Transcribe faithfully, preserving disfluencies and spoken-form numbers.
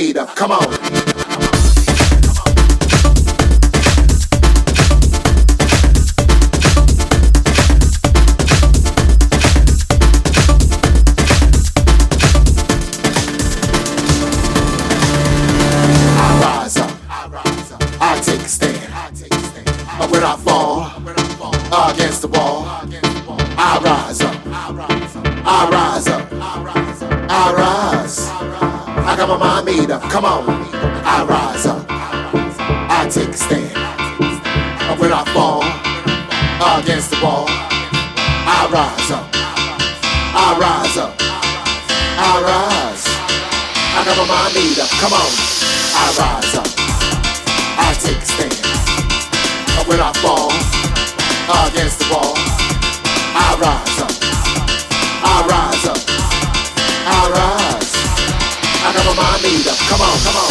made up. Come on. I take a stand. But when I fall against the wall, I rise up. I rise up. I rise. I got my mind made up. Come on. I rise up. I take a stand. But when I fall against the wall, I rise up. I rise up. I rise. I got my mind made up. Come on. I rise up. I take a stand. But when I fall against the wall, I rise up. I rise up. I rise. I got my mind made up. Come on, come on.